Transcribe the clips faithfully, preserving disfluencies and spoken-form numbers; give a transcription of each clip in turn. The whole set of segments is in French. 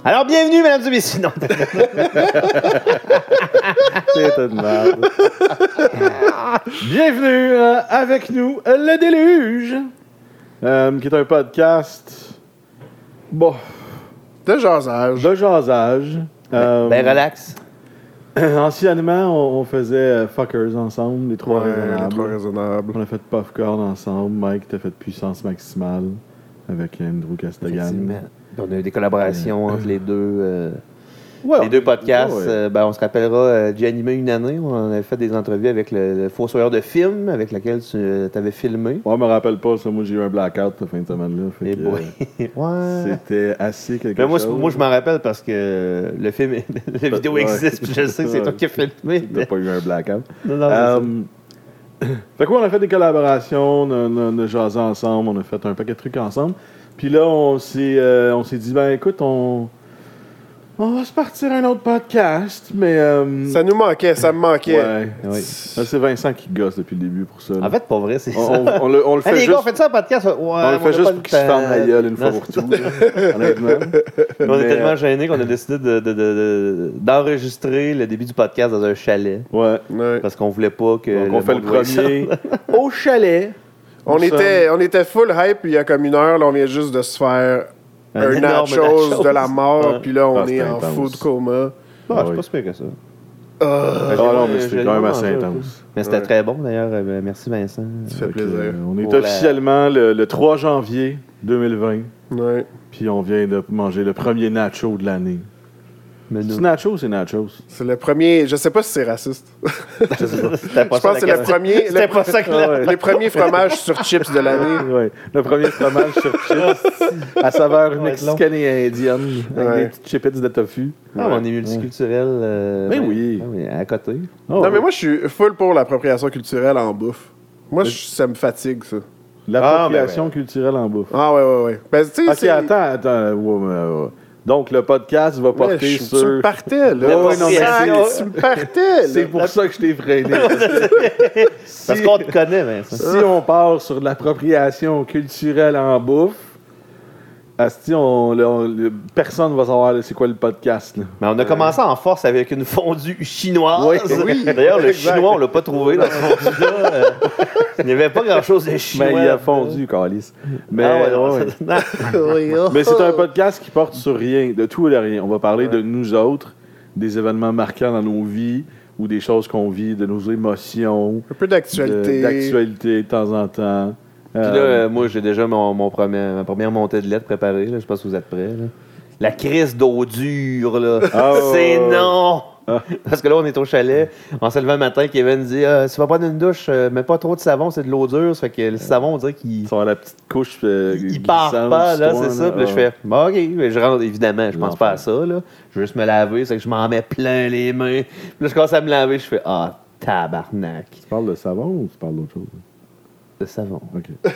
Alors, bienvenue, mesdames et messieurs. Non, c'est une merde. Bienvenue euh, avec nous, euh, Le Déluge, euh, qui est un podcast, bon, de jasage. de jasage. Euh, ben, relax. Anciennement, on, on faisait euh, Fuckers ensemble, les trois Ouais, raisonnables. les trois raisonnables. On a fait Puffcorn ensemble. Mike, t'as fait Puissance Maximale avec Andrew Castagan. Effectivement. On a eu des collaborations entre les deux, euh, Ouais, les deux podcasts. ouais, ouais. Euh, ben, on se rappellera, euh, j'ai animé une année. On avait fait des entrevues avec le, le Fossoyeur de film, avec lequel tu avais filmé. Ouais, je me rappelle pas ça. Moi, j'ai eu un blackout la fin de semaine-là. Fait Et que, boy. euh, Ouais. C'était assez quelque Mais moi, chose. moi, je m'en rappelle parce que le film, la vidéo Ouais. existe, puis je sais que c'est toi qui as filmé. T'as pas eu un blackout. Non, non, Euh, c'est ça. fait quoi, on a fait des collaborations, on a, on a- on a jasé ensemble, on a fait un paquet de trucs ensemble. Puis là, on s'est, euh, on s'est dit, ben écoute, on, on va se partir un autre podcast, mais... euh, Ça nous manquait, ça me manquait. ouais. Oui. Là, c'est Vincent qui gosse depuis le début pour ça. là. En fait, pas vrai, c'est on, ça. on- on le, on le fait Hey, les juste, gars, on fait ça en podcast? Ouais, on le fait juste pour qu'il se ferme la gueule une fois pour tout, là, honnêtement. On est Mais, tellement euh, gênés qu'on a décidé de, de- de- de- d'enregistrer le début du podcast dans un chalet. Ouais. Ouais. Parce qu'on voulait pas que. Donc, on fait le monde voie ça. premier au chalet. On, Nous était, on était full hype il y a comme une heure. Là, on vient juste de se faire Un un, énorme nachos nachos. de la mort. Ouais. Puis là, on Ah, est c'était en intense. food coma. Ah, Ah c'est oui. pas super que ça. Ah, Ah non, mais J'ai- c'était j'ai quand même vraiment assez mangé un peu. intense. Mais c'était Ouais. très bon d'ailleurs. Euh, Merci Vincent. ça fait Fait que, plaisir. euh, on est Pour la- officiellement le, le trois janvier deux mille vingt. Ouais. Puis on vient de manger le premier nacho de l'année. Mais nous- C'est nacho ou c'est nachos? C'est le premier. Je sais pas si c'est raciste. C'était pas Je ça pense la que c'est le question. premier. C'était le- pas ça que Ah la- ouais. Les premiers fromages sur chips de l'année. Ouais. Le premier fromage sur chips à saveur Ça va être long. mexicaine et indienne avec Ouais. des petites chipettes de tofu. Ah, on est multiculturel. euh, Mais ben, oui. ah oui, à côté. Oh, Non, mais ouais. moi, je suis full pour l'appropriation culturelle en bouffe. Moi, je- ça me fatigue, ça. L'appropriation Ah, ben, culturelle en bouffe. Ah, ouais, ouais, ouais. Ben, tu sais, Ok, c'est- attends, attends. ouais, ouais, ouais. Donc, le podcast va Ouais, porter je- Tu sur... me partais, là. Ouais, ouais, non, mais c'est- Tu me partais, là. C'est pour ça que je t'ai freiné. Parce Si- qu'on te connaît, Vincent. Si on part sur l'appropriation culturelle en bouffe, asti, on, le- on- le- personne va savoir là, c'est quoi le podcast. Là. Mais on a commencé en force avec une fondue chinoise. Oui, oui. D'ailleurs, le Exact. chinois, on l'a pas trouvé dans ce fondue-là. Euh, Il n'y avait pas grand-chose de chinois. Mais il a fondu, Calice. Mais, Ah ouais, non, ouais. non. Mais c'est un podcast qui porte sur rien, de tout et de rien. On va parler de nous autres, des événements marquants dans nos vies ou des choses qu'on vit, de nos émotions, Un peu de- d'actualité. d'actualité de temps en temps. Puis là, Euh, euh, moi, j'ai déjà mon, mon premier, ma première montée de lettres préparée. Là. Je sais pas si vous êtes prêts. là. La crise d'eau dure, là. Ah, ouais, c'est ouais, ouais. non! Ah. Parce que là, on est au chalet. On s'est levé un matin, Kevin dit ah, si tu vas prendre une douche, euh, mets pas trop de savon, c'est de l'eau dure. Ça fait que le savon, on dirait qu'il. ils sont à la petite couche euh, Il part glissante pas, là, du c'est toit, ça. Puis là, je Ah. fais, bon, OK. Mais je rentre, évidemment, je pense L'enfer. pas à ça, là. Je veux juste me laver, c'est que je m'en mets plein les mains. Puis là, je commence à me laver, je fais, ah, tabarnak. Tu parles de savon ou tu parles d'autre chose? Le savon. OK.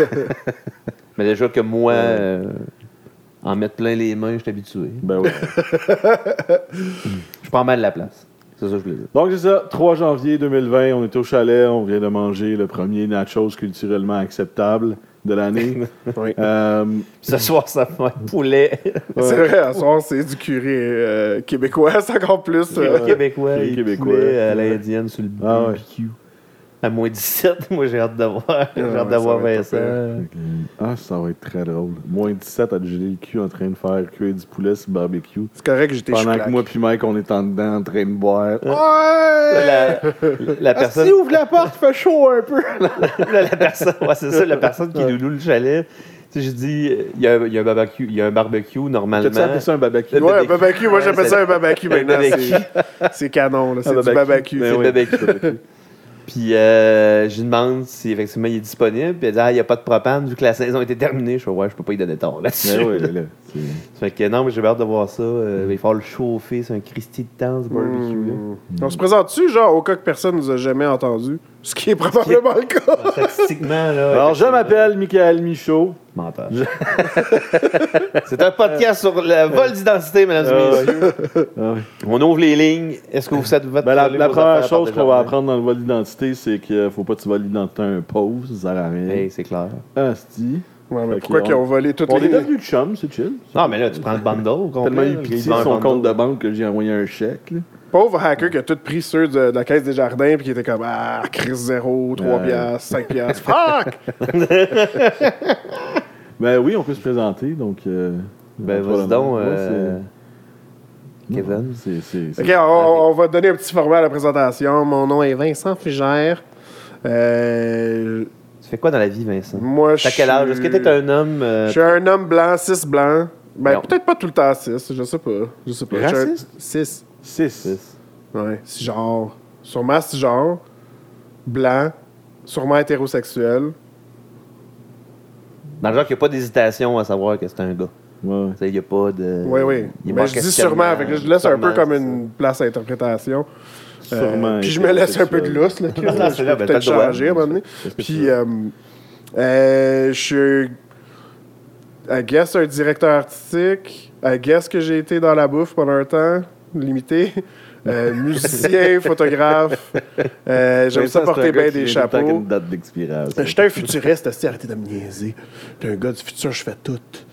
Mais déjà que moi, euh, en mettre plein les mains, je suis habitué. Ben oui. Je prends mal la place. C'est ça que je voulais dire. Donc, c'est ça. trois janvier deux mille vingt, on est au chalet. On vient de manger le premier nachos culturellement acceptable de l'année. Oui. Euh, Ce soir, ça va être poulet. C'est vrai, à soir, c'est du curé euh, québécois, c'est encore plus. euh, Québécois. Poulet et québécois. poulet à l'indienne sur le Ah ouais. B B Q. À moins dix-sept, moi, j'ai hâte de voir. J'ai ouais, hâte d'avoir ça va être Vincent. pas ah, ça va être très drôle. Moins dix-sept à geler le cul en train de faire cuire du poulet sur le barbecue. C'est correct que j'étais Pendant chouclac. que moi puis Mike, on est en dedans en train de boire. Ouais! La, la personne. Si ouvre la porte, fait chaud un peu. Là, la personne, ouais, c'est ça, la personne qui nous loue le chalet. Tu sais, je dis, il y a, il y a un barbecue, il y a un barbecue normalement. T'as-tu appelé ça un barbecue? Le Ouais, un barbecue. barbecue, moi Ouais, j'appelle c'est- ça un barbecue un maintenant. barbecue. c'est- C'est canon, là. C'est Un du barbecue. Ben C'est oui. barbecue. Puis euh, je lui demande si effectivement il est disponible. Puis elle dit, ah, il n'y a pas de propane vu que la saison était terminée. Je fais, ouais, je peux pas y donner tort là-dessus. Ben oui, là, c'est- Ça fait que non, mais j'ai hâte de voir ça. Euh, il va falloir le chauffer. C'est un Christy de temps, ce barbecue-là. Mmh. On se présente-tu, genre, au cas que personne nous a jamais entendu? Ce qui est probablement le cas. Statistiquement, là. Alors, je effectivement. m'appelle Michael Michaud. Menteur. C'est un podcast sur le vol d'identité, mesdames et Ah ouais. messieurs. Ah oui. On ouvre les lignes. Est-ce que vous faites votre Ben, la, voler la vos première affaires par chose qu'on va Desjardins? apprendre dans le vol d'identité, c'est qu'il faut pas que tu voles l'identité à un pauvre, ça sert à rien. Hey, c'est clair. Asti. Ouais, mais Fait pourquoi qu'on- qu'ils ont volé toutes On les... est devenus chums, c'est chill. Non, mais là, tu prends le bundle au complet. Tellement eu là, pitié il de vend un son bundle. compte de banque que j'ai envoyé un chèque. Là. Pauvre hacker qui a tout pris ceux de, de la caisse des jardins puis qui était comme ah, Chris zéro, trois Ouais. piastres, cinq piastres. Fuck! Ben oui, on peut se présenter, donc... Euh, Ben, voilà. vas-y donc, Ouais, euh, c'est- Kevin. Non, c'est- c'est- c'est- Ok, on, on va donner un petit format à la présentation. Mon nom est Vincent Fugère. Euh, Tu fais quoi dans la vie, Vincent? moi, je T'as quel âge? Est-ce que t'es un homme... euh, Je suis un homme blanc, cis blanc. Ben, Non. peut-être pas tout le temps cis, je sais pas. Je sais pas. Je suis un- Raciste? Cis. Six. six? Ouais, genre. Sûrement genre. Blanc. Sûrement hétérosexuel. Dans le genre qu'il n'y a pas d'hésitation à savoir que c'est un gars. Ouais. Il n'y a pas de... Oui, oui. il est Mais pas je dis questionnement, sûrement. Fait que je laisse un peu sûrement, comme c'est une place à interprétation. Euh, Sûrement puis je me laisse un peu de hétérosexuel. lousse, là. Chris, Non, là. c'est Je là, peux ben, peut-être t'as le droit. changer à un moment donné. Qu'est-ce que tu Puis, veux? euh, euh, je suis. I guess un directeur artistique. I guess que j'ai été dans la bouffe pendant un temps, limité. Euh, musicien, photographe. Euh, J'aime ça Vincent, c'est porter un gars bien qui des vient tout le temps avec chapeaux. une date d'expiration. J'étais un futuriste, aussi, arrêtez de me niaiser. T'es un gars du futur, je fais tout.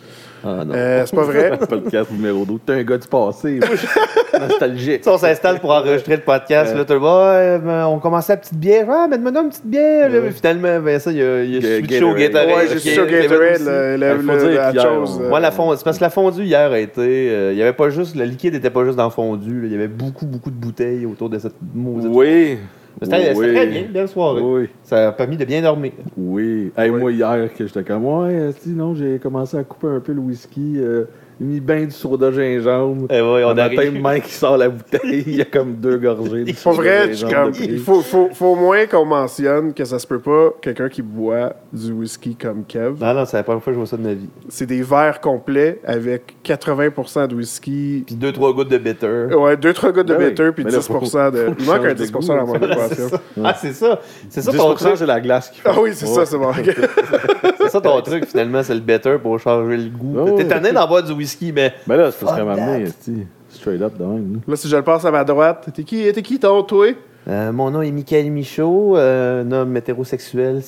Ah non. Euh, c'est pas vrai. Podcast numéro deux. T'es un gars du passé. Nostalgique. Tu sais, on s'installe pour enregistrer le podcast. Ouais. Là, tout le monde, ouais, ben, on commençait à la petite bière. Ah, mais demande une petite bière. Là. Ouais. Finalement, Vincent, il a, il a Ga- switché au Gatorade. Gatorade. Ouais, j'ai Ok, su sur Kevin Gatorade, aussi. le- le- Il faut le- dire la qu'hier, chose. on- euh, Moi, la fond- c'est parce que la fondue hier a été. euh, il y avait pas juste. Le liquide n'était pas juste dans le fondu. là. Il y avait beaucoup, beaucoup de bouteilles autour de cette maudite. Oui. C'était c'était Oui. très bien, belle soirée. Oui. Ça a permis de bien dormir. Oui. Hey, Oui. Moi, hier, que j'étais comme, ouais, sinon, j'ai commencé à couper un peu le whisky. Euh, j'ai mis bien du soda gingembre. Et ouais, on On a arrive. matin, Mike qui sort la bouteille. Il y a comme deux gorgées. de Pour soda vrai, je- gingembre comme, de pris. il faut, faut, faut au moins qu'on mentionne que ça se peut pas quelqu'un qui boit du whisky comme Kev. Non, non, c'est la première fois que je vois ça de ma vie. C'est des verres complets avec quatre-vingts pour cent de whisky. Puis deux, trois gouttes de bitter. Ouais, deux trois gouttes de Ben oui. bitter puis Mais là, dix pour cent de. faut Il qu'il manque un change de dix pour cent dans goût, mon ça. équation. Ah, c'est ça. C'est ça dix ton pour cent, truc. c'est la glace qui fait. Ah oui, c'est ça, c'est bon. C'est ça ton truc, finalement, c'est le bitter pour changer le goût. Oh. T'es tanné d'en boire du whisky, mais. Ben là, c'est parce Fuck qu'à m'amener, that. straight up de même. Là, si je le passe à ma droite, t'es qui, t'es qui ton toi? Euh, mon nom est Michael Michaud, euh, un homme hétérosexuel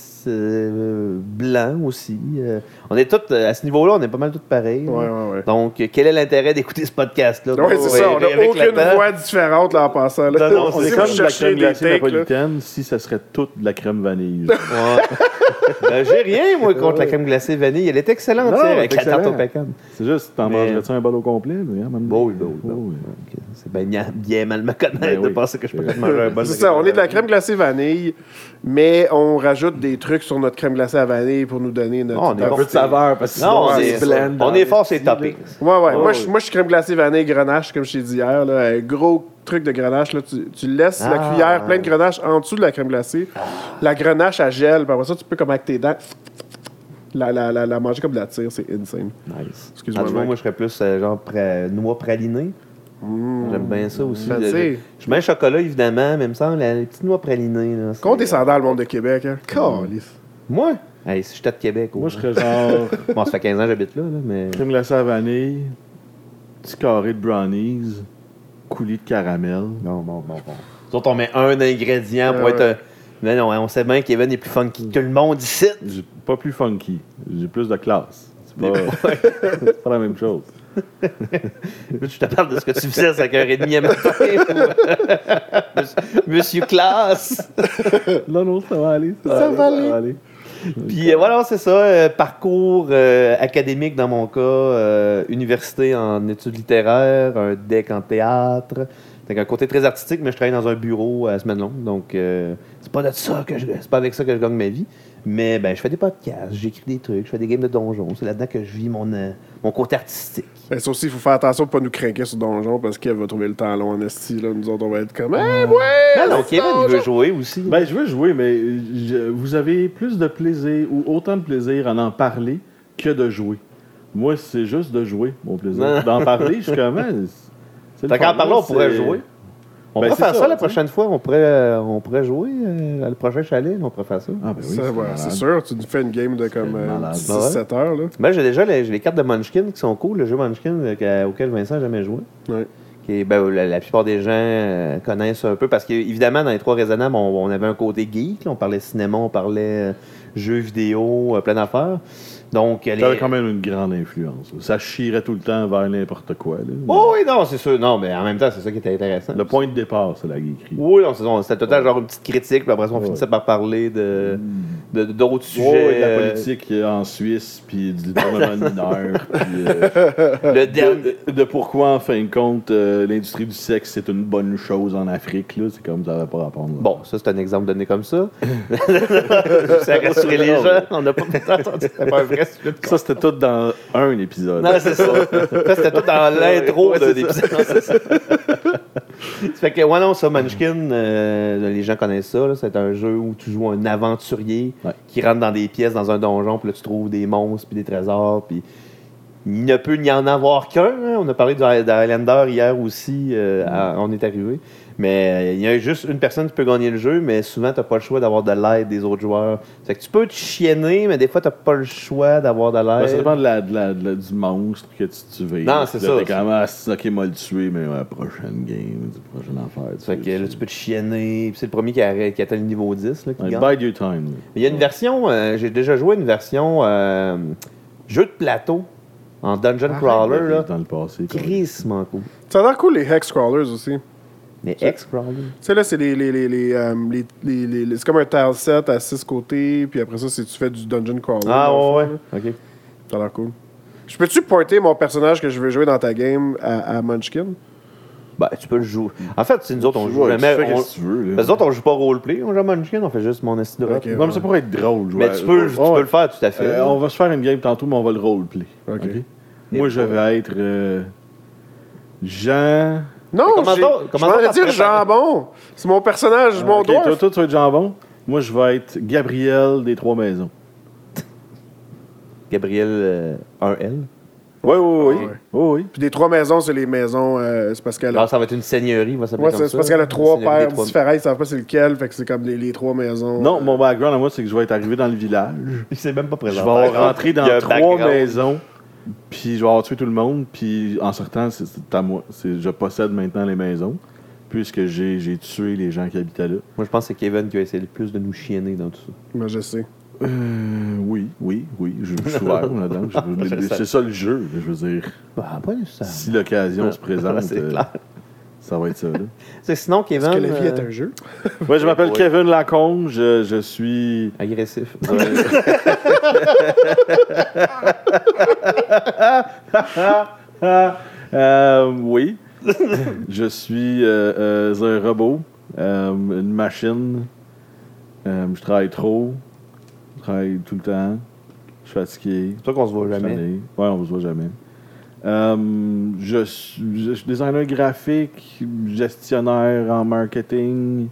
euh, blanc aussi. Euh, on est tous, euh, à ce niveau-là, on est pas mal tous pareils. Ouais, là. ouais, ouais. Donc, euh, quel est l'intérêt d'écouter ce podcast-là? Ouais, c'est ça, on avec n'a le aucune temps. voix différente là en passant. Là. Non, non, On Si est vous comme de la cherchez crème des glacée takes, là. napolitaine si ça serait toute de la crème vanille. Ouais. Ben, j'ai rien, moi, contre la crème glacée vanille. Elle est excellente, Non, hier, elle est avec la tarte au excellente. pécan. C'est juste, t'en Mais- mangerais-tu un bol au complet? Mais, hein, même- Bon, oui, bon, oui, bon. Oh, oui. Ok, c'est bien, bien- bien mal me connaître Ben de oui. penser que je peux pas te manger un bol. C'est ça, on est de la crème glacée vanille, mais on rajoute des trucs sur notre crème glacée à vanille pour nous donner notre. Oh, on est Un bon. peu de saveur, parce que Non, on sinon, est, c'est blend on dans est les fort, c'est petits, là. toppings. Ouais, ouais. Oh, moi, oui. je, moi, je suis crème glacée vanille grenache, comme je t'ai dit hier. Là, un gros truc de grenache. Là, tu, tu laisses la Ah. cuillère pleine de grenache en dessous de la crème glacée. La grenache, elle gèle. Puis après ça, tu peux, comme avec tes dents, la, la, la, la manger comme de la tire. C'est insane. Nice. Excuse-moi, Ah, tu vois, Mike. moi, je serais plus euh, genre pra- noix pralinée. J'aime bien ça aussi. Ben, Le- tu sais. je je mets un chocolat, évidemment, mais il me semble, la- les petites noix pralinées. Là, c'est- Condescendant le monde de Québec. Hein. Calisse. Moi? Hey, si j'étais de Québec. Moi, oh. je serais genre Bon, ça fait quinze ans que j'habite là, là, mais... crème glacée à vanille, petit carré de brownies, coulis de caramel. Non, bon, bon, bon. Nous autres, on met un ingrédient pour Ah être... ouais. euh, Mais non, hein, on sait bien qu'Evan est plus funky que le monde ici. J'ai pas plus funky, j'ai plus de classe. C'est pas, c'est pas la même chose. Là, je te parle de ce que tu faisais à cinq heures trente à matin. Monsieur- Monsieur Classe. Non, non, ça va aller. Ça va aller. Puis euh, voilà, c'est ça. euh, parcours euh, académique dans mon cas, euh, université en études littéraires, un deck en théâtre. C'est un côté très artistique, mais je travaille dans un bureau à semaine longue. Donc, euh, c'est pas de ça que je, c'est pas avec ça que je gagne ma vie. Mais ben, je fais des podcasts, j'écris des trucs, je fais des games de donjons. C'est là-dedans que je vis mon, euh, mon côté artistique. Ben, ça aussi, il faut faire attention de pas nous craquer sur Donjon parce qu'elle va trouver le temps long en esti. Là. Nous autres, on va être comme. Eh, ouais! Non, non, c'est Kevin, il veut Donjon! jouer aussi. Ben, je veux jouer, mais je- vous avez plus de plaisir ou autant de plaisir à en parler que de jouer. Moi, c'est juste de jouer, mon plaisir. Non. D'en parler, je suis comme. hein, c'est le Fait qu'en fun. parlant, on C'est- pourrait jouer. On Ben, pourrait c'est faire ça, ça, la tu sais. prochaine fois. On pourrait, euh, on pourrait jouer euh, à le prochain chalet. On pourrait faire ça. Ah, ben oui. Ça, c'est ouais, malade. c'est sûr, tu nous fais une game de comme C'est malade. six sept heures. Là. Ben, j'ai déjà les, j'ai les cartes de Munchkin qui sont cool. Le jeu Munchkin euh, que- auquel Vincent n'a jamais joué. Ouais. Qui est, ben, la, la plupart des gens euh, connaissent un peu parce qu'évidemment, dans les trois raisonnables, on, on avait un côté geek. Là. On parlait cinéma, on parlait euh, jeux vidéo, euh, plein d'affaires. Donc, Ça les... avait quand même une grande influence. là. Ça chierait tout le temps vers n'importe quoi. Là. Oh oui, non, c'est sûr. Non, mais en même temps, c'est ça qui était intéressant. Le point de départ, c'est la geekerie. Oui, non, c'est ça. C'était tout le temps genre une petite critique, puis après ça, on Ouais. finissait par parler de, de, d'autres Ouais, sujets. de la euh, politique euh, en Suisse, puis du gouvernement mineur, puis euh, Le dernier... de, de pourquoi, en fin de compte, euh, l'industrie du sexe, c'est une bonne chose en Afrique. Là. C'est comme ça n'avait pas rapport. Là. Bon, ça, c'est un exemple donné comme ça. Ça a rassuré les gens. On n'a pas entendu. C'était pas un vrai sujet de Ça, c'était tout dans un épisode. Non, c'est ça. Ça, c'était tout dans l'intro Ouais, de c'est l'épisode. Non, c'est ça. Ça fait que, ouais, non, ça, Munchkin, euh, les gens connaissent ça. là. C'est un jeu où tu joues un aventurier Ouais. qui rentre dans des pièces, dans un donjon, puis là, tu trouves des monstres, puis des trésors, puis il ne peut n'y en avoir qu'un. hein. On a parlé de Highlander hier aussi, euh, à- on est arrivé. Mais euh, il y a juste une personne qui peut gagner le jeu, mais souvent, tu n'as pas le choix d'avoir de l'aide des autres joueurs. Fait que tu peux te chienner, mais des fois, tu n'as pas le choix d'avoir de l'aide. Ouais, ça dépend de la, de la- de la- du monstre que tu, tu veux. Non, c'est Là, ça. T'es quand même, ah, c'est ok, m'a le tuer, mais ouais, prochaine game, prochaine affaire. tu Fait sais, que là, c'est- tu peux te chienner. Puis c'est le premier qui, a- qui atteint le niveau dix là, qui Ouais, gagne. bide your time. là. Il y a une version, euh, j'ai déjà joué une version euh, jeu de plateau en Dungeon Arrête, Crawler. Ouais, Là. Dans le passé. quoi. Crissement cool. Ça a l'air cool, les Hex Crawlers aussi. Les X-Crawler. Tu sais, là, c'est les, les, les, les, euh, les- les- les- les- c'est comme un tile set à six côtés, puis après ça, c'est tu fais du dungeon crawler. Ah dans le ouais, fond, ouais. là. Ok. Ça a l'air cool. Je peux-tu porter mon personnage que je veux jouer dans ta game à, à Munchkin? Ben, tu peux le jouer. En fait, c'est nous autres, on Tu joue vois, tu jamais. fais On... ce que tu veux. là. Ben, nous autres, on joue pas roleplay, on joue à Munchkin, on fait juste mon esti de rock. Ok. Non, mais ça pourrait être drôle. Mais jouer- tu peux, tu Ouais. peux le faire tout à fait. Euh, on va se faire une game tantôt, mais on va le roleplay. Ok. Ok? Et Moi, je voilà. vais être euh, Jean. Non, Mais comment j'ai- ça- je comment m'en ça, ai t'as dit préparé? jambon. C'est mon personnage, mon Ok, dwarf. toi, toi, tu vas être jambon. Moi, je vais être Gabriel des Trois Maisons. Gabriel euh, un L. Oui, oui, oui. Ah ouais. Oui, oui. Puis des trois maisons, c'est les maisons. euh, c'est parce qu'elle a, Alors, ça va être une seigneurie, va s'appeler ouais, comme c'est ça. c'est parce qu'elle a trois Une seigneurie pères des trois- différents. Ils savent pas c'est lequel. Fait que c'est comme les, les trois maisons. Non, euh, mon background à moi, c'est que je vais être arrivé dans le village. Il s'est même pas Je présenté. vais avoir rentré dans Il y a un trois background. maisons. Puis je vais avoir tué tout le monde. Puis en sortant, c'est c'est à moi. C'est- Je possède maintenant les maisons. Puisque j'ai j'ai tué les gens qui habitaient là. Moi, je pense que c'est Kevin qui a essayé le plus de nous chienner dans tout ça. Ben, je sais. Euh, oui, oui, oui. Je, je suis ouvert là-dedans. Je- Je sais. C'est ça le jeu. Je veux dire, Bah, pas nécessairement. si l'occasion se présente, C'est euh, clair. ça va être ça. Là. C'est sinon, Kevin. Est-ce que la vie est euh, un jeu? Ouais, je m'appelle Ouais. Kevin Lacombe. Je, je suis. Agressif. Euh, oui. Je suis euh, euh, un robot, euh, une machine. Euh, je travaille trop. Je travaille tout le temps. Je suis fatigué. C'est toi qu'on se voit Je suis jamais. tanné. Ouais, on se voit jamais. Euh, je, suis, je suis designer graphique, gestionnaire en marketing,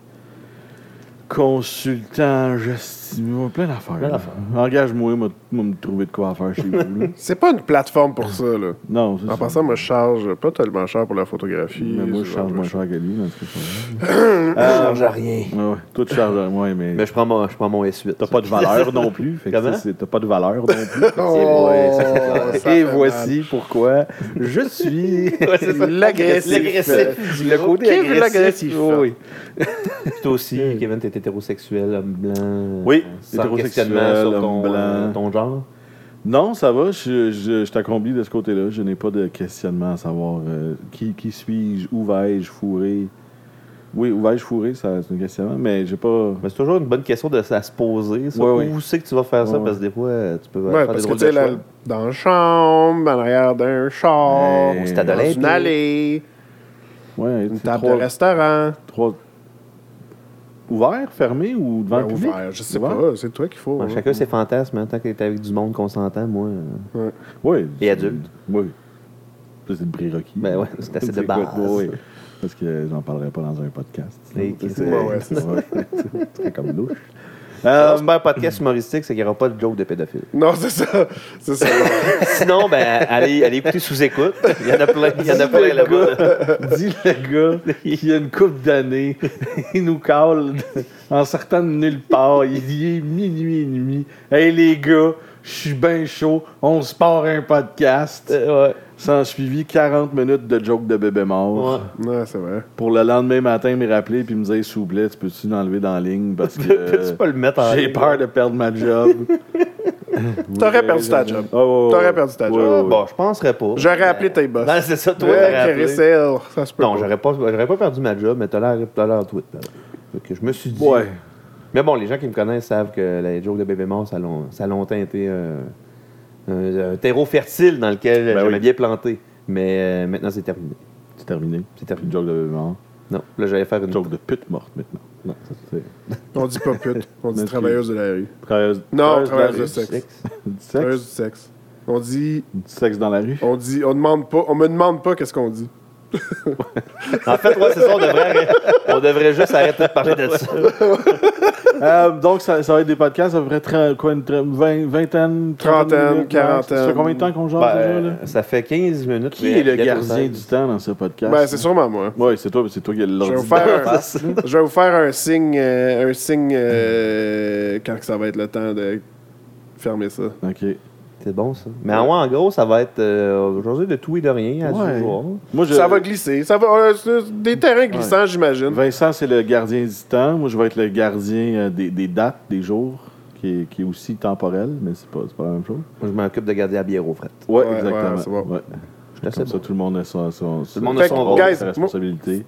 consultant, gestion, plein d'affaires. Plein là. d'affaires. Engage-moi, moi, moi, me trouver de quoi faire chez vous. là. C'est pas une plateforme pour ça, là. Non, c'est En ça. passant, moi, je charge pas tellement cher pour la photographie. Mais moi, je ce charge genre moins de cher que lui, mais en tout cas, c'est pas Je grave. change à rien. Ouais, ouais. Toi, tu charges moins, mais, Mais je prends mon, je prends mon S huit. t'as pas de valeur non plus. Fait que Comment? ça, c'est- t'as pas de valeur non plus. Oh, ouais, ça, c'est clair. ça Et fait voici pourquoi je suis L'agressif. L'agressif. le côté Kevin agressif. l'agressif. Oui. Puis toi aussi, Kevin, t'es hétérosexuel, homme blanc. Oui, sans hétérosexuel, questionnement sur homme ton, blanc. euh, ton genre. Non, ça va. Je, je, je t'accomplis de ce côté-là. Je n'ai pas de questionnement à savoir euh, qui, qui suis-je, où vais-je fourrer. Oui, où vais-je fourrer, ça, c'est un questionnement, mais j'ai pas. Mais c'est toujours une bonne question de à se poser. Ça. Ouais, Où ouais. c'est que tu vas faire ça? Ouais, Parce que des fois, tu peux Ouais, faire parce des que drôles tu sais, de là, choix. dans la chambre, en arrière d'un char, Hey, au stade dans olympique. une allée, Ouais, une c'est table trois, de restaurant. trois. Ouvert, fermé ou devant Ben, le public? ouvert, je sais Ouvert? pas, c'est toi qu'il faut. Ouais, hein. chacun ses fantasmes, hein, tant qu'il est avec du monde qu'on s'entend, moi. euh, Oui. Et c'est- adulte. Oui. Ça, c'est le prérequis. Ben ouais, c'est assez de quoi, base. oui, oui. Parce que j'en parlerai pas dans un podcast. Et C'est- qui- c'est- Ouais, ouais, c'est ouais, c'est très comme louche. Alors, Euh, c'est pas un podcast humoristique, c'est qu'il n'y aura pas de joke de pédophile. Non, c'est ça. C'est ça. Sinon, ben, allez, allez écouter sous-écoute. Il y en a plein, il y en a Dis plein le là-bas. Dis le gars qui a une couple d'années, il nous cale en sortant de nulle part. Il dit minuit et demi. Hey les gars, je suis bien chaud, on se part un podcast. Euh, ouais. Sans suivi quarante minutes de joke de bébé mort. Ouais. Ouais, c'est vrai. Pour le lendemain matin, me rappeler puis me dire s'il vous plaît, tu peux-tu l'enlever dans la ligne parce que Peux-tu pas le mettre en j'ai ligne? peur de perdre ma job. T'aurais perdu ta job. Oh, oh, oh. T'aurais perdu ta Ouais, job. ouais, ouais. Bon, je penserais pas. J'aurais mais- appelé tes boss. Non, c'est ça, toi, Ouais, t'aurais appelé. Carissel, ça se peut Non, pas. j'aurais pas, j'aurais pas perdu ma job, mais t'as l'air, t'as l'air tweet. là. Fait que je me suis dit. Ouais. Mais bon, les gens qui me connaissent savent que les jokes de bébé mort, ça a, long- ça a longtemps été euh, un, un terreau fertile dans lequel Ben j'aimais oui. bien planter. Mais euh, maintenant, c'est terminé. C'est terminé. C'est terminé. Une joke de bébé mort. Non, là, j'allais faire une Une joke de pute morte maintenant. Non, ça c'est. On dit pas pute, on dit Excuse. travailleuse de la rue. Travailleuse. Non, travailleuse travailleuse la de rue. sexe. sexe. Du sexe. Travailleuse du sexe. On dit, Du sexe dans la rue. on dit, on demande pas, on me demande pas qu'est-ce qu'on dit. En fait, ouais, c'est ça, on devrait, arrêter- on devrait juste arrêter de parler de ça. Euh, donc, ça, ça va être des podcasts à peu près trente, quoi, une tre- vingt, vingtaine, Trentaine, minutes, quarantaine. Ça fait combien de temps qu'on jase Ben, déjà, là? euh, ça fait quinze minutes. Qui est le bientôt gardien seize. du temps dans ce podcast? Ben, c'est sûrement moi. Ouais, c'est toi, c'est toi qui as Je vais l'ordi. vous faire un, face. je vais vous faire un signe, euh, un signe euh, quand que ça va être le temps de fermer ça. OK. C'est bon, ça. Mais en, ouais, en gros, ça va être euh, aujourd'hui de tout et de rien à Ouais. du jour. Moi, je... Ça va glisser. Ça va, euh, c'est des terrains glissants, j'imagine. Vincent, c'est le gardien du temps. Moi, je vais être le gardien euh, des, des dates, des jours, qui est, qui est aussi temporel, mais c'est pas, c'est pas la même chose. Moi, je m'occupe de garder la bière aux frettes. Ouais, Ouais, exactement. ouais, c'est bon. Ouais. Je suis assez Comme ça, bon. tout le monde a son, son, Tout le monde Fait a que, son rôle. guys, sa responsabilité.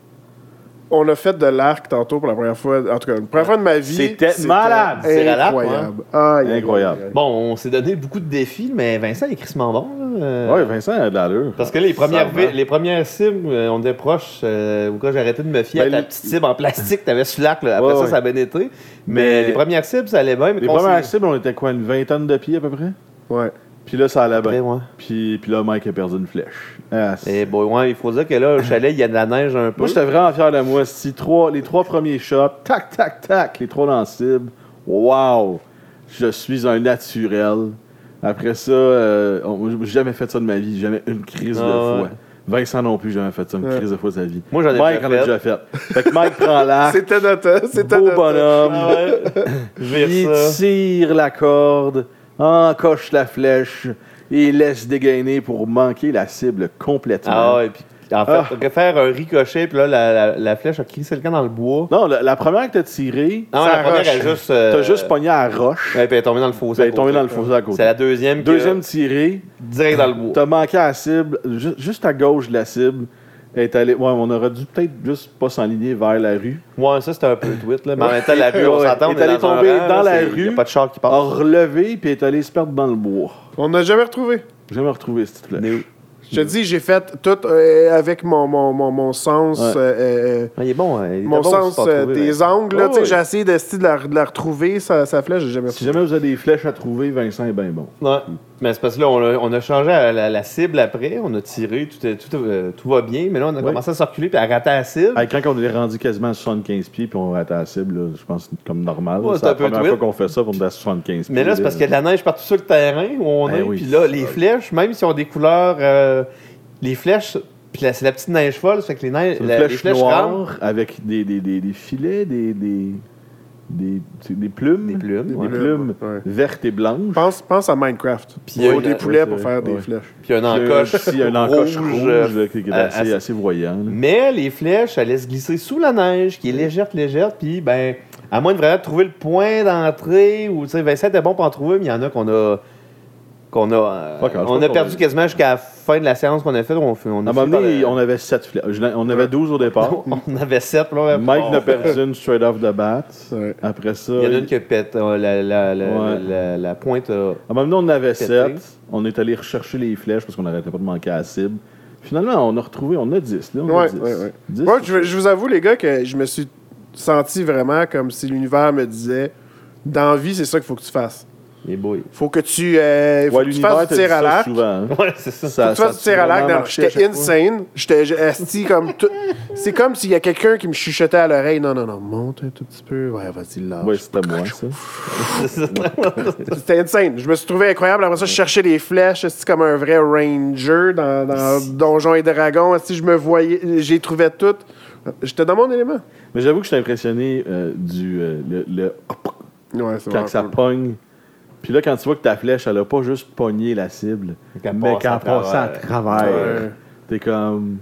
On a fait de l'arc tantôt pour la première fois. En tout cas, la première fois de ma vie. C'était malade. C'est la l'arc, incroyable. Aïe, aïe, Incroyable. aïe, aïe. Bon, on s'est donné beaucoup de défis, mais Vincent est crissement bon. Là, euh, Ouais, Vincent a de l'allure. Parce que les premières, Ça va. vi- les premières cibles, euh, on était proches. Euh, ou quand j'ai arrêté de me fier Ben, à ta les- petite cible en plastique que t'avais sur l'arc. là. Après Ouais, ça, ouais. ça a bien été. Mais, Mais- les premières cibles, ça allait bien. Mais Les quand on premières s'est- cibles, on était quoi, une vingtaine de pieds à peu près? Ouais. Puis là, ça allait Après, bien. ouais. Puis, puis là, Mike a perdu une flèche. Ah, c'est- Et bon, ouais, il faut dire que là, au chalet, il y a de la neige un peu. Moi, j'étais vraiment fier de moi. Si trois, les trois premiers shots, tac, tac, tac, les trois dans la cible. Wow! Je suis un naturel. Après ça, euh, on- j'ai jamais fait ça de ma vie. Jamais une crise Ah, de ouais. foi. Vincent non plus, jamais fait ça, une Ouais. crise de foi de sa vie. Moi, j'en ai Mike déjà en a fait. déjà fait. Fait que Mike prend l'arc, C'était notre. C'était beau notre. bonhomme, Ah ouais. Je vais il ça. tire la corde, encoche la flèche et laisse dégainer pour manquer la cible complètement. Ah ouais, puis en fait, Ah. on peut faire un ricochet, puis là, la, la, la flèche a crissé le camp dans le bois. Non, la, la première que t'as tirée, Non, Ça la première, roche. elle a juste. euh, t'as juste pogné à la roche. Ouais, puis elle est tombée dans le fossé. Elle à est tombée côté. dans le fossé à côté. C'est la deuxième. qui Deuxième a- tirée, direct dans le bois. t'as manqué à la cible, ju- juste à gauche de la cible. Elle est allée, ouais, on aurait dû peut-être juste pas s'enligner vers la rue. Ouais, ça, c'était un peu tweet, là. Mais en même temps, la rue, on Ouais, s'entend, on elle est est allée dans un tomber rang, dans là, la c'est- rue. y a pas de char qui A passe. relevé, puis elle est allée se perdre dans le bois. On n'a jamais retrouvé. J'ai jamais retrouvé cette flèche. Mais où? Je te dis, j'ai fait tout euh, avec mon, mon, mon, mon sens. Ouais. euh, euh, Ah, il est bon, hein. Il était mon bon, sens c'est pas euh, trouvé, des mais- angles. là, Oh, tu sais, oui. J'ai essayé de, de, la, de la retrouver, sa, sa flèche, j'ai jamais Si retrouvé. jamais vous avez des flèches à trouver, Vincent est bien bon. Ouais. Mais c'est parce que là, on a, on a changé à la, la cible après, on a tiré, tout, est- tout, euh, tout va bien, mais là, on a Ouais. commencé à circuler puis à rater la cible. Hey, quand on est rendu quasiment à soixante-quinze pieds puis on rate à la cible, là, je pense que c'est comme normal. Ouais, c'est c'est la un peu première tweet. fois qu'on fait ça, on est à soixante-quinze pieds. Mais là, c'est parce qu'il y a de la neige partout sur le terrain où on Ben est. oui. Puis là, les flèches, même si on a des couleurs, euh, les flèches, puis là, c'est la petite neige folle, ça fait que les, neiges, C'est une la- flèche les flèches noire rentrent. avec des, des, des, des filets, des, des, des, c'est des plumes. Des plumes, Des ouais. plumes Ouais. vertes et blanches. Pense, pense à Minecraft. Puis Il faut euh, des la- poulets ouais, pour c'est faire vrai. des Ouais. flèches. Puis un encoche Il y a un encoche rouge, euh, là, qui est à- assez, à- assez voyant. là. Mais les flèches, elles laissent glisser sous la neige, qui est légère, légère, puis ben, à moins de vraiment trouver le point d'entrée, ou tu sais, Vincent était bon pour en trouver, mais il y en a qu'on a. qu'on a. euh, Fuck, je on pense a qu'on perdu a- quasiment jusqu'à la fin de la séance qu'on a faite. On, fait- on a À un fini moment donné, par, euh, on avait sept flèches. Je l'ai- On avait douze au départ. on avait sept. Là, on avait- Mike on- n'a perdu une straight off the bat. Ouais. Après ça, Il y en a une qui pète. euh, La, la, la, Ouais. la, la pointe a. à un moment donné, on en avait Pété. sept. On est allé rechercher les flèches parce qu'on n'arrêtait pas de manquer à la cible. Finalement, on a retrouvé, on a dix. Là, on a Ouais, dix. ouais, ouais. dix. Moi, je, je vous avoue, les gars, que je me suis senti vraiment comme si l'univers me disait dans la vie, c'est ça qu'il faut que tu fasses. Les boys. Faut que tu, euh, faut Ouais, que tu l'univers fasses te du dit tir à ça l'arc. souvent, hein. Ouais, c'est ça. Ça- Faut que tu fasses du ça a tir à l'arc. vraiment dans- marché à J'étais chaque fois. insane. J'étais j'ai- esti comme tout. C'est comme s'il y a quelqu'un qui me chuchotait à l'oreille. Non, non, non, monte un tout petit peu. Ouais, vas-y, lâche. Ouais, c'était moi, ça. C'est ça. C'était insane. Je me suis trouvé incroyable. Après ça, je cherchais les flèches. C'est comme un vrai ranger dans, dans Donjons et Dragons. Si je me voyais, j'ai trouvé toutes. J'étais dans mon élément. Mais j'avoue que je suis impressionné euh, du euh, le, le- Ouais, c'est quand vraiment ça cool. pogne. Puis là, quand tu vois que ta flèche, elle a pas juste pogné la cible, Qu'elle mais passe qu'elle à passe à travers. travers. Ouais. T'es comme.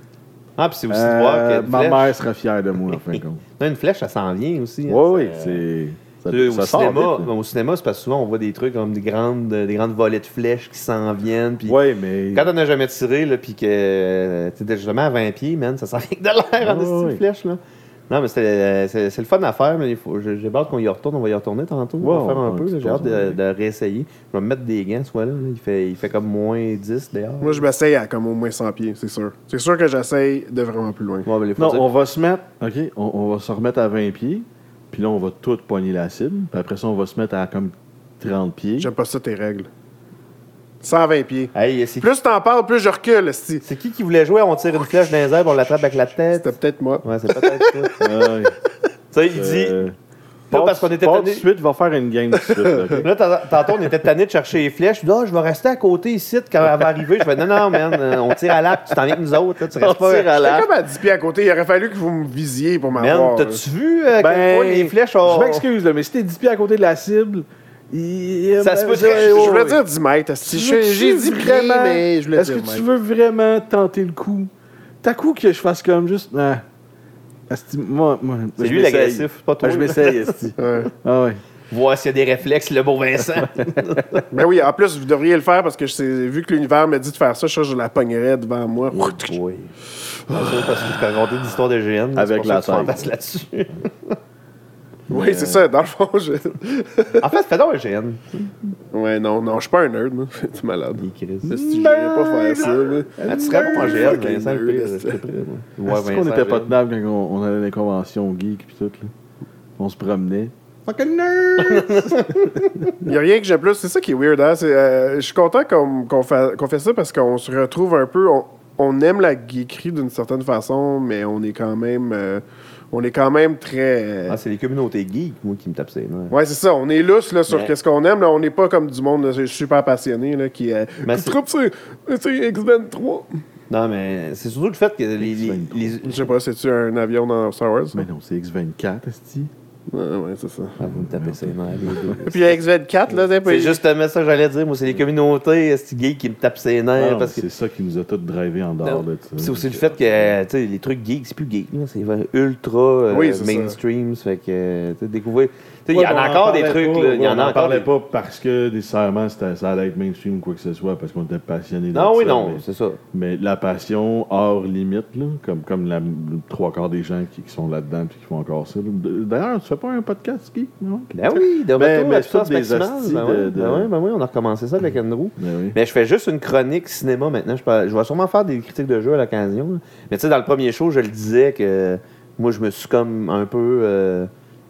Ah, puis c'est aussi de voir euh, qu'une ma flèche. mère serait fière de moi, en fin de compte. Non, une flèche, ça s'en vient aussi. hein. Oui, oui, Ça- c'est. Ça, Tu sais, ça au, sort cinéma, vite, là. au cinéma, c'est parce que souvent on voit des trucs comme des grandes, des grandes volées de flèches qui s'en viennent. Puis Ouais, mais. quand on n'a jamais tiré, là, puis que tu es justement à vingt pieds, man, ça sent rien que de l'air en Ouais, esti de ouais. flèche. Là. Non, mais c'est, c'est, c'est le fun à faire. Mais il faut, j'ai, j'ai hâte qu'on y retourne. On va y retourner tantôt. Ouais, on va faire un ouais, peu. ouais, là, tu j'ai hâte de, penses, de réessayer. Je vais me mettre des gants, soit là. là. Il, fait, il fait comme moins dix d'ailleurs. Moi, je m'essaye à comme au moins cent pieds, c'est sûr. C'est sûr que j'essaye de vraiment plus loin. Ouais, mais les Non, faut dire- on va se mettre. OK, on, on va se remettre à vingt pieds. Puis là, on va tout pogner la cible. Puis après ça, on va se mettre à comme trente pieds. J'aime pas ça, tes règles. cent vingt pieds. Hey, c'est, Plus t'en parles, plus je recule, esti. c'est qui qui voulait jouer? On tire une flèche dans les airs, on l'attrape avec la tête. C'était peut-être moi. Ouais, c'est peut-être ça. Tu Ouais. sais, il dit. Euh, Là, parce qu'on était pas tanné- tout de suite, va faire une game tout de suite. là, OK? Là, tant- tantôt, on était tanné de chercher les flèches. Je dis, ah, je vais rester à côté ici quand elle va arriver. Je fais, non, non, man, euh, on tire à l'arc, tu t'en viens avec nous autres. Là, tu restes pas. tire à J'étais l'arc. comme à dix pieds à côté. Il aurait fallu que vous me visiez pour Man, m'avoir. t'as-tu vu euh, Ben, quel point les flèches ont. Je m'excuse, là, mais si t'es dix pieds à côté de la cible, il... Ça se peut ben, très- ouais, Je voulais ouais. dire dix mètres, esti. Tu Je- veux-tu J'ai dit pieds, vraiment- mais je voulais Est-ce dire que tu mètres. veux vraiment tenter le coup? T'as coup que je fasse comme juste. Ah. Esti, moi, moi, C'est je lui m'essaye. l'agressif, pas toi. Ah, je m'essaye, Esti. Ouais. Ah ouais. Voir s'il y a des réflexes, le beau Vincent. Mais oui, en plus, vous devriez le faire parce que je sais- vu que l'univers me dit de faire ça, je, je la pognerais devant moi. Oui. Bien sûr, parce que je peux raconter l'histoire de G N. Avec la tête. tête. là-dessus. Oui, c'est ça. Dans le fond, je... En fait, fais donc un G N. Ouais, non, non, je suis pas un nerd, moi. T'es malade. Il crie. Si j'irais pas faire ça, moi. Ah, tu serais bon en G N, Fucking Vincent, le nerd, pire. est-ce je serais prêt, moi. Ouais, Est-ce qu'on Vincent, était pas G N. tenables quand on, on allait dans les conventions geek pis tout, là? On se promenait. Fucking nerd! Il y a rien que j'aime plus. C'est ça qui est weird, hein? C'est, euh, je suis content qu'on, qu'on, fa- qu'on fait ça parce qu'on se retrouve un peu... On, on aime la geekerie d'une certaine façon, mais on est quand même... euh, on est quand même très... euh, Ah, c'est les communautés geeks, moi, qui me tapent ses nerfs. Ouais, c'est ça. On est lousse là, sur Mais- qu'est-ce qu'on aime. Là. On n'est pas comme du monde là, super passionné là, qui est. Mais Tu c'est- trouves c'est, c'est X vingt-trois? Non, mais c'est surtout le fait que les. les, les- Je sais pas, c'est-tu un avion dans Star Wars? Mais non, c'est X vingt-quatre, Esti. Ouais, ouais, c'est ça. Ah, vous me tapez ses nerfs, les deux. Puis X vingt-quatre, là, c'est pas. C'est justement ça que j'allais dire. Moi, c'est les communautés, c'est gay qui me tapent ses nerfs. Non, non, parce que c'est ça qui nous a tous drivés en dehors de ça. c'est aussi le fait que, tu sais, les trucs geeks, c'est plus geek, là. C'est ultra euh, Oui, c'est ça. mainstream. Ça fait que, tu sais, découvrir. Tu sais, il Ouais, y en bon, a on encore des parlait trucs, pas, là. Il y ouais, en on a encore. parlait des- pas parce que nécessairement c'était- ça allait être mainstream ou quoi que ce soit, parce qu'on était passionnés de Non, ça. oui, non, mais- c'est ça. Mais la passion hors limite, là, comme, comme la, le trois quarts des gens qui, qui sont là-dedans et qui font encore ça. là. D'ailleurs, tu fais pas un podcast geek, non? Ben oui, de Ben, retour mais à Puissance toutes des Maximale. hosties Ben, de- oui, de- ben, oui, ben oui, on a recommencé ça avec Andrew. Ben oui. Mais je fais juste une chronique cinéma maintenant. Je, peux- je vais sûrement faire des critiques de jeux à l'occasion. là. Mais tu sais, dans le premier show, je le disais que moi, je me suis comme un peu euh,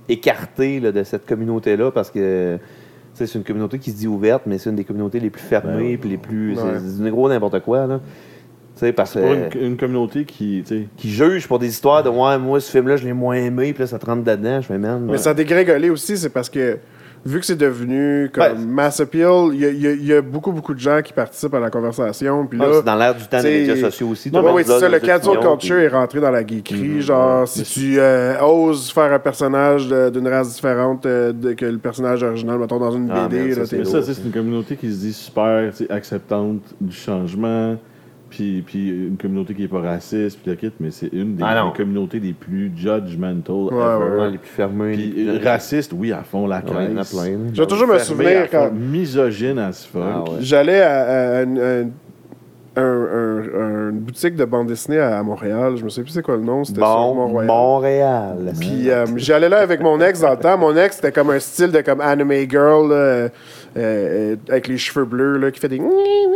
écarté là, de cette communauté-là parce que tu sais, c'est une communauté qui se dit ouverte, mais c'est une des communautés les plus fermées Ben oui. puis les plus. Ouais. C'est, c'est du gros n'importe quoi. Là. Tu sais, parce C'est pour que. une, une communauté qui, tu sais, Qui juge pour des histoires de ouais, moi, ce film-là, je l'ai moins aimé, puis là, ça te rentre dedans. Je fais, man. Mais ouais. ça a dégringolé aussi, c'est parce que vu que c'est devenu comme Ouais. mass appeal, il y, a- il y a- il y a beaucoup, beaucoup de gens qui participent à la conversation. Puis Ah, là. c'est dans l'air du temps des t'sais, médias sociaux aussi. Non, tout le oui, monde c'est donne ça. Le des cancel opinions, culture puis- est rentré dans la geekerie. Mhm. Genre, Ouais. si tu euh, oses faire un personnage de- d'une race différente euh, de- que le personnage original, mettons, dans une Ah, B D, merde, ça, là, c'est t'es mais ça, tu sais, c'est une communauté qui se dit super tu sais, acceptante du changement, puis, puis une communauté qui est pas raciste, puis le kit, mais c'est une des, Ah, non. des communautés les plus judgmental Ouais, ever. Ouais, les plus fermés. Puis les plus- euh, raciste, oui, à fond la Ouais, il y en a caisse. plein. là. Je vais toujours me Fermé souvenir à quand fond, misogyne as fuck. Ah ouais. j'allais à, à une, à un- un- un- une boutique de bande dessinée à Montréal. Je me sais plus c'est quoi le nom. C'était sur Bon, Mont-Royal. Montréal. Puis euh, j'allais là avec mon ex dans le temps. Mon ex, c'était comme un style de comme anime girl, là, euh, euh, avec les cheveux bleus, là, qui fait des...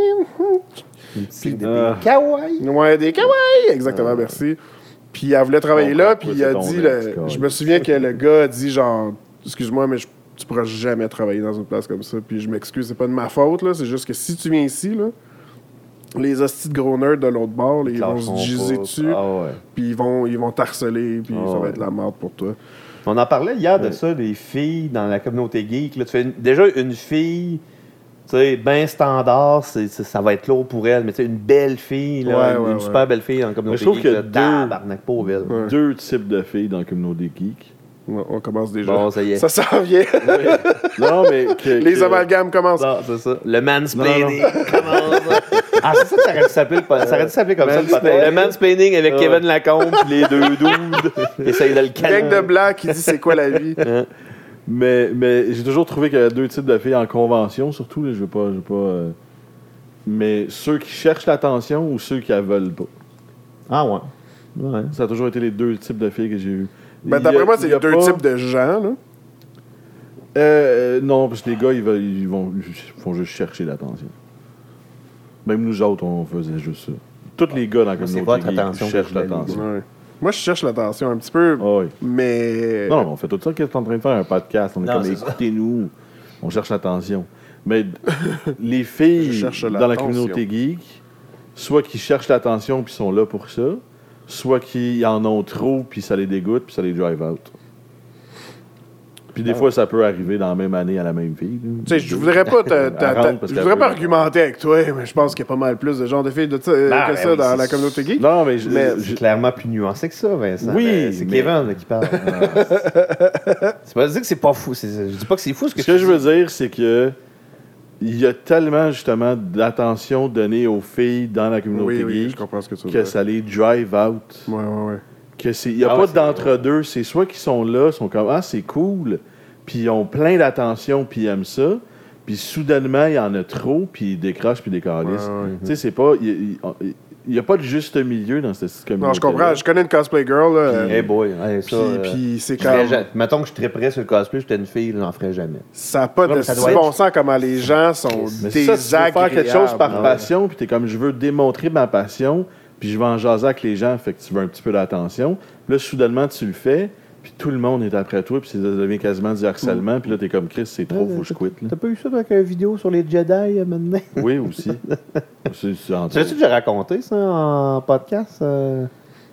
Puis des Ah. kawaii. Ouais, des kawaii! Exactement, merci. Puis elle voulait travailler Je là, comprends puis pas, il a c'est ton dit... ex, le- carrément. je me souviens que le gars a dit genre... Excuse-moi, mais je- tu pourras jamais travailler dans une place comme ça. Puis je m'excuse, c'est pas de ma faute, là. C'est juste que si tu viens ici, là, les hosties de gros nerds de l'autre bord, là, ils vont se giser dessus, Ah ouais. puis ils vont ils vont t'harceler, puis Ah ça va ouais. être la merde pour toi. On en parlait hier de Ouais. ça, des filles dans la communauté geek. Là, tu fais une- déjà une fille, tu sais, bien standard, c'est, c'est- ça va être lourd pour elle, mais tu sais, une belle fille, là, Ouais, une, ouais, une ouais. super belle fille dans la Mais communauté je trouve geek, que là, deux- tabarnak, pauvre elle. Ouais. Deux types de filles dans la communauté geek. Ouais, on commence déjà. Bon, ça y est. Ça s'en vient. Non, mais que, Les que- amalgames commencent. Non, c'est ça. Le mansplaining. Non, Comment ça? Ah, c'est ça que ça aurait dû s'appeler, le pod- ça aurait dû s'appeler comme ça, le Mansplaining. podcast. Le mansplaining avec Ah. Kevin Lacombe, puis les deux dudes. Essayent de le Gang calmer. de blancs qui dit c'est quoi la vie. Hein? Mais, mais j'ai toujours trouvé qu'il y a deux types de filles en convention, surtout. Là, je veux pas. Je veux pas euh, mais ceux qui cherchent l'attention ou ceux qui la veulent pas. Ah ouais. ouais. Ça a toujours été les deux types de filles que j'ai vus. Ben, Il y a- d'après moi, c'est il y a deux pas- types de gens, là. Euh, non, parce que les gars, ils, veulent, ils vont ils font juste chercher l'attention. Même nous autres, on faisait juste ça. Tous les gars dans la Moi, c'est communauté votre geek attention cherchent que je voulais, l'attention. Ouais. Moi, je cherche l'attention un petit peu, Ah oui. mais... Non, non, on fait tout ça qu'est-ce que tu es en train de faire un podcast. On est Non, comme c'est ça. écoutez-nous. On cherche l'attention. Mais les filles Je cherche dans la l'attention. communauté geek, soit qui cherchent l'attention puis sont là pour ça, soit qui en ont trop puis ça les dégoûte puis ça les drive out. Puis des fois, ça peut arriver dans la même année à la même fille. là. Tu sais, je voudrais pas, te- te- Elle te- rentre parce je qu'elle voudrais pas veut. argumenter avec toi, mais je pense qu'il y a pas mal plus de genres de filles de ça, euh, Ah, que ben ça oui, dans c'est- la communauté geek. Non, mais, je- Mais je- C'est clairement plus nuancé que ça, Vincent. Oui, Ben, c'est mais- Kevin là, qui parle. c'est pas dire que c'est pas fou. c'est- Je dis pas que c'est fou ce que, ce que tu je dis. veux dire, c'est que il y a tellement justement d'attention donnée aux filles dans la communauté oui, oui, je geek comprends ce que tu veux que dire. ça les drive out. Ouais, ouais, ouais. Que c'est, il n'y a Ah pas ouais, c'est- d'entre-deux. C'est soit qu'ils sont là, sont comme ah c'est cool, puis ils ont plein d'attention, puis ils aiment ça, puis soudainement il y en a trop, puis ils décrochent, puis ils décalissent. Ouais, ouais. Tu sais, c'est pas, il n'y a pas de juste milieu dans cette communauté. Non, je comprends. Je connais une cosplay girl, là. euh, Hey boy, hey, ça. Puis, euh, puis c'est je ferais comme... ja- Mettons que je triperais sur le cosplay, j'étais une fille, j'en ferais jamais. Ça n'a pas Ouais, de mais ça si doit être- bon sens comment les gens sont Mais c'est ça, tu veux désagréables. faire quelque chose par Ah ouais. passion, puis t'es comme je veux démontrer ma passion, puis je vais en jaser avec les gens, fait que tu veux un petit peu d'attention. Puis là, soudainement, tu le fais, puis tout le monde est après toi, puis ça devient quasiment du harcèlement, puis là, t'es comme Chris, c'est trop, faut que je quitte. là. T'as pas eu ça avec une vidéo sur les Jedi euh, maintenant? Oui, aussi. c'est, c'est entre Tu l'as-tu déjà raconté ça en podcast? euh,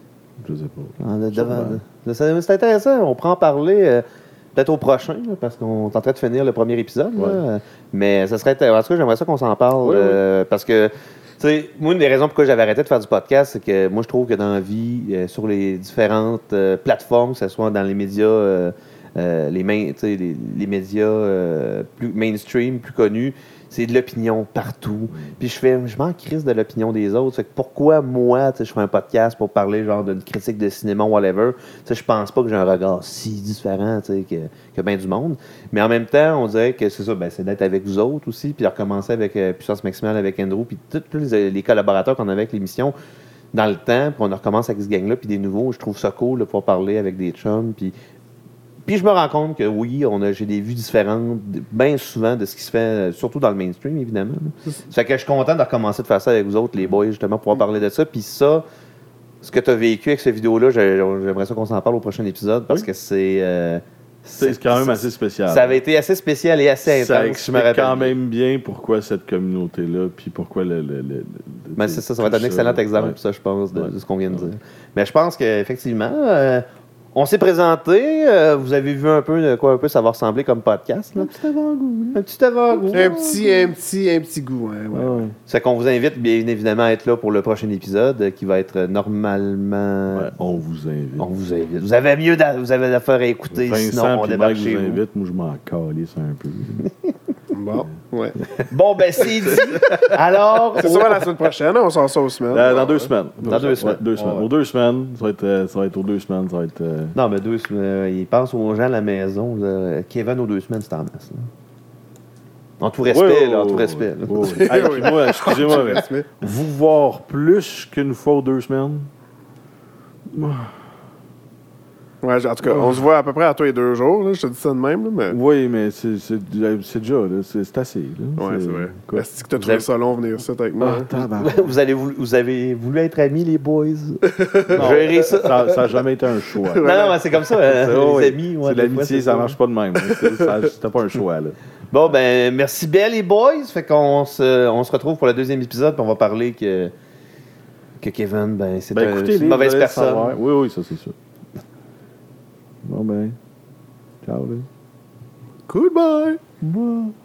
Je sais pas. en- devant- Sûrement. de- c'est, c'est intéressant, on prend en parler euh, peut-être au prochain, là, parce qu'on est en train de finir le premier épisode. là. Ouais. Mais ça serait intéressant. En tout cas, j'aimerais ça qu'on s'en parle. Oui, euh, Parce que, tu sais, moi, une des raisons pourquoi j'avais arrêté de faire du podcast, c'est que moi, je trouve que dans la vie, euh, sur les différentes euh, plateformes, que ce soit dans les médias, euh, euh, les, main, tu sais, les, les médias euh, plus mainstream, plus connus, c'est de l'opinion partout. Puis je fais, je m'en crisse de l'opinion des autres. Fait que pourquoi moi, tu sais, je fais un podcast pour parler genre d'une critique de cinéma, whatever. Tu sais, je pense pas que j'ai un regard si différent, tu sais, que, que bien du monde. Mais en même temps, on dirait que c'est ça, ben, c'est d'être avec vous autres aussi, puis de recommencer avec euh, Puissance Maximale, avec Andrew, puis tous tous les, les collaborateurs qu'on avait avec l'émission dans le temps, puis on recommence avec ce gang-là, puis des nouveaux. Je trouve ça cool de pouvoir parler avec des chums, puis puis je me rends compte que oui, on a, j'ai des vues différentes, bien souvent, de ce qui se fait, euh, surtout dans le mainstream, évidemment. là. Ça fait que je suis content de recommencer de faire ça avec vous autres, les boys, justement, pour pouvoir parler de ça. Puis ça, ce que tu as vécu avec cette vidéo-là, j'ai- j'aimerais ça qu'on s'en parle au prochain épisode, parce Oui. que c'est... euh, C'est quand même assez spécial. Ça avait été assez spécial et assez Ça intense, je me explique rappelle. quand même bien pourquoi cette communauté-là, puis pourquoi le... le, le- le- Ben, c'est ça, ça va être un tout excellent exemple, ouais. ça, je pense, de, Ouais. de ce qu'on vient de Ouais. dire. Mais je pense qu'effectivement, euh, on s'est présenté, euh, vous avez vu un peu de quoi un peu ça va ressembler comme podcast. Là. Un petit avant-goût. Un petit avant-goût. Un petit, un petit, un petit goût, hein, ouais. Ouais. C'est qu'on vous invite bien évidemment à être là pour le prochain épisode euh, qui va être euh, normalement. Ouais, on vous invite. On vous invite. Vous avez mieux d'a- vous avez d'affaires à écouter, sinon Vincent on puis débarque Mike chez vous vous. invite, moi je m'en calisse un peu. Bon, ouais. Bon, ben c'est dit. Alors, C'est sûrement la semaine prochaine, hein, on s'en sort aux semaines. Euh, dans deux semaines. Dans deux semaines. Ouais, deux semaines. Ouais. Aux deux semaines. Ça va être, euh, ça va être aux deux semaines. Ça va être. euh, non, mais deux semaines. Il pense aux gens à la maison. Là. Kevin aux deux semaines, c'est en masse. Là. En tout respect, ouais, là, en ouais, tout ouais, respect. là. ouais, ouais. Hey, puis moi, excusez-moi, mais vous voir plus qu'une fois aux deux semaines. Ouais, en tout cas, on se voit à peu près à tous les deux jours, là, je te dis ça de même, là, mais... Oui, mais c'est c'est- c'est déjà, là. C'est c'est assez. Là. Ouais, c'est vrai. Quoi? Est-ce que t'as Vous trouvé avez- ça long venir ici avec moi? Ah, hein? tabarnak. Vous, allez voulu, vous avez voulu être amis, les boys. Gérer ça. Ça n'a jamais été un choix. Non, non, mais c'est comme ça, hein, C'est- les oui, amis. ouais, c'est des l'amitié, fois, ça marche pas de même. hein. C'est- ça- C'était pas un choix, là. Bon, ben, merci bien, les boys. Fait qu'on se, on se retrouve pour le deuxième épisode, puis on va parler que, que Kevin, ben, c'est Ben, un- écoutez, c'est une les, mauvaise vous allez personne. savoir. Oui, oui, ça, c'est sûr. Bon, ben. Ciao, là. Goodbye! Bon.